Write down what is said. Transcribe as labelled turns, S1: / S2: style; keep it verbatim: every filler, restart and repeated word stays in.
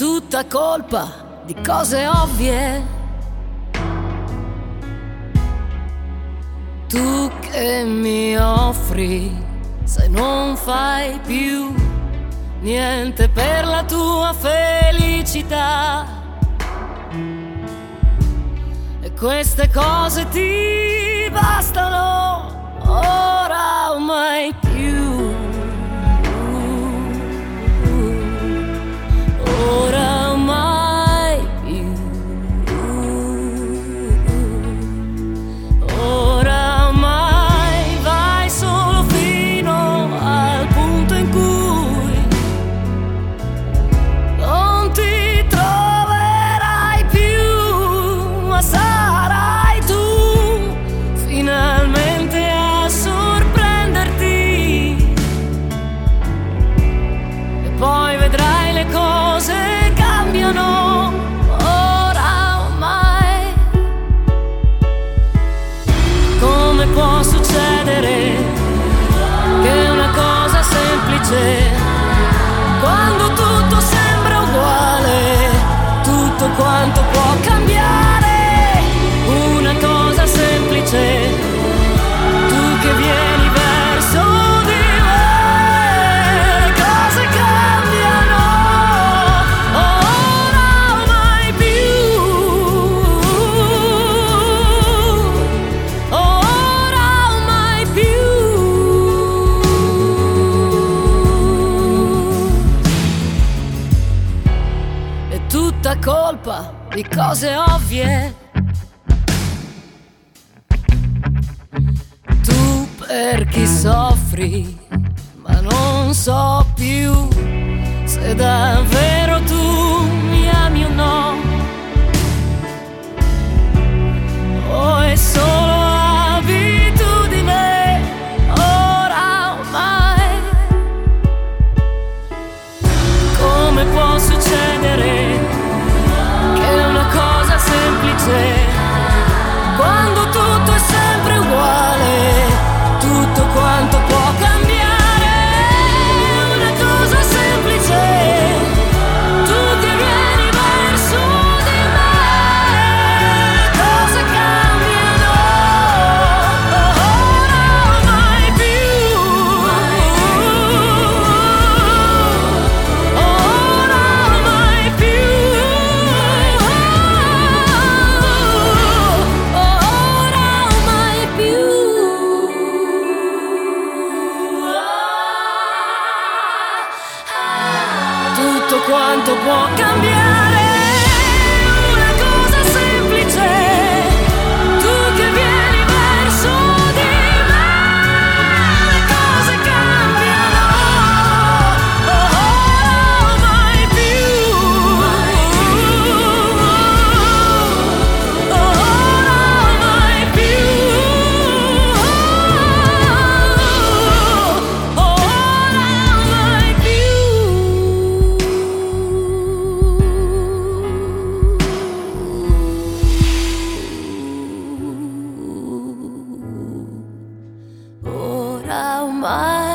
S1: tutta colpa di cose ovvie. Tu che mi offri se non fai più niente per la tua felicità, e queste cose ti bastano ora o mai più. Ora o mai più. Ora o mai, vai solo fino al punto in cui non ti troverai più, ma sarai tu finalmente a sorprenderti, e poi vedrai le cose cambiano ora o mai. Come può succedere che una cosa semplice, quando tutto sembra uguale, tutto quanto può cambiare? Una cosa semplice, tu che vieni verso di me, le cose cambiano ora o mai più. Ora o mai più. È tutta colpa di cose ovvie. Tu per chi soffri, ma non so più se davvero tu mi ami o no, o è solo abitudine ora o mai. Come può succedere che una cosa semplice, quando tutto è sempre uguale, tutto quanto può cambiare? Una cosa semplice, tu che vieni verso di me, le cose cambiano ora o mai più. Ora o mai più. Ora o mai più. Tutto quanto può cambiare? Una cosa semplice, tu che vieni verso di me, le cose cambiano ora o mai più. Ora o mai più. Ora o mai più. Ora o mai